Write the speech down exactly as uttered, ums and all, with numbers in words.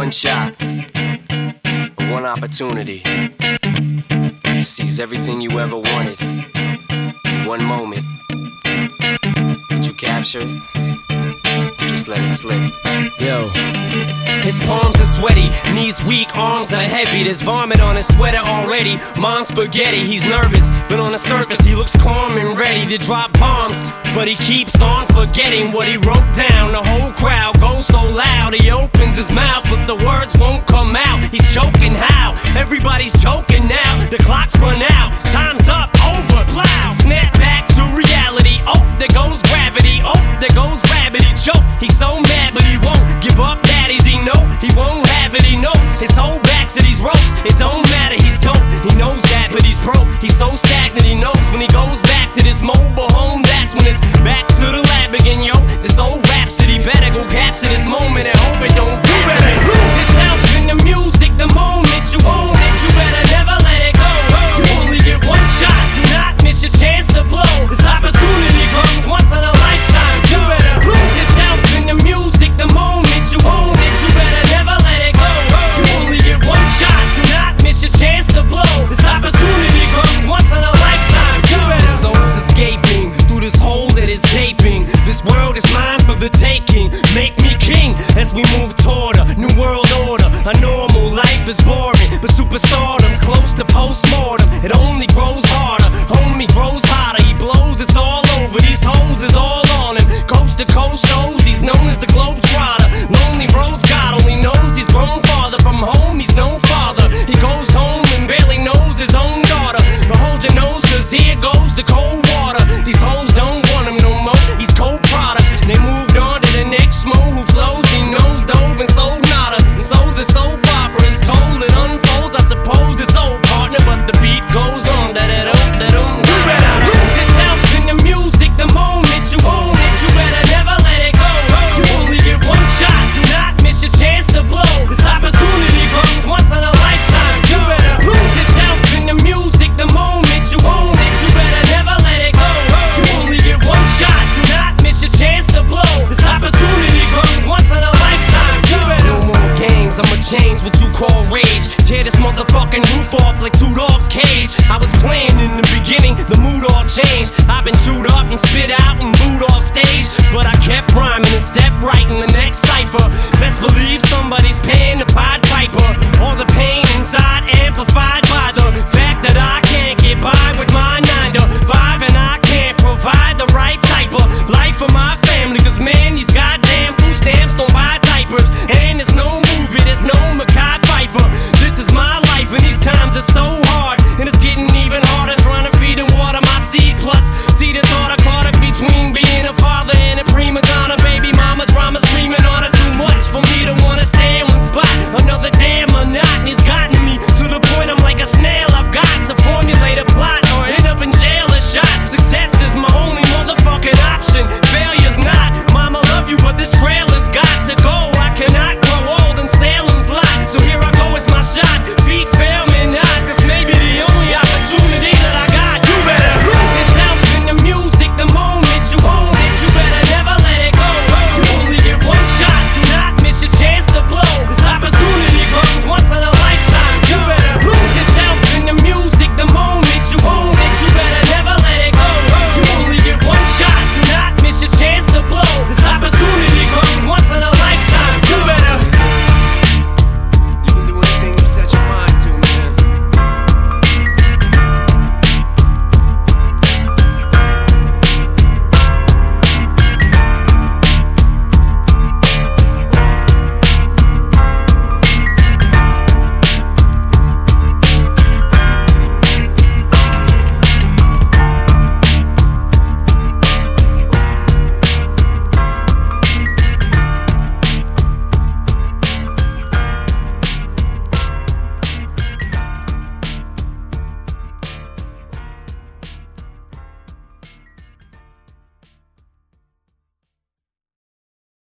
one shot, one opportunity to seize everything you ever wanted in one moment. Did you capture it? Or just let it slip? Yo. His palms are sweaty, knees weak, arms are heavy. There's vomit on his sweater already. Mom's spaghetti, he's nervous, but on the surface he looks calm and ready to drop bombs. But he keeps on forgetting what he wrote down. The whole crowd goes so loud, he opens his mouth, but the words won't come out. He's choking how? Everybody's joking now. The clock's run out, time's up, over, plow. Snap back to reality, oh, there goes gravity. Oh, there goes rabbit, he choke. He's so mad, but he won't give up. Daddies, he know he won't have it, he knows his whole back to these ropes. It don't matter, he's dope, he knows that, but he's broke. He's so stagnant, he knows when he goes back to this mobile home, that's when it's back to the lab again, yo. This old rhapsody better go capture this moment and hope it don't pass. You better lose yourself in the music the moment you own it. You better never let it go. You only get one shot, do not miss your chance to blow. This opportunity comes once in a lifetime. You better lose yourself in the music the moment you own it. You better never let it go. You only get one shot, do not miss your chance to blow. This opportunity comes once in a lifetime. You better. The soul's escaping through this hole that is gaping. This world is mine for the taking. Make me king as we move toward a new world order. A normal life is boring, but superstardom's close to postmortem. It only grows harder, homie grows hotter. He blows, it's all over. These hoes is all on him. Coast to coast shows, he's known as the Globetrotter. Lonely roads, God only knows he's grown farther from home. He's no father. He goes home and barely knows his own daughter. But hold your nose, cause here goes the cold water. These hoes don't want him no more. He's cold product. They moved on to the next mo who flows. He knows dove and sold nada. And so the soap opera is told. It unfolds. I suppose it's old partner, but the beat goes on. Da da da da da. You better lose yourself in the music the moment you own it. You better never let it go. You only get one shot. Do not miss your chance to blow. This opportunity comes once in a lifetime. You better lose yourself in the music the moment you own it. You better never let it go. You only get one shot. Do not miss your chance to blow. This opportunity comes once in a lifetime. You better. No more games. I'ma change what you call rage. Tear this motherfucking roof off like two dogs' cage. I was playing in the beginning, the mood all changed. I've been chewed up and spit out and booed off stage, but I kept rhyming and stepped right in the next cipher. Best believe somebody's paying the Pied Piper. All the pain inside amplified by the fact that I can't get by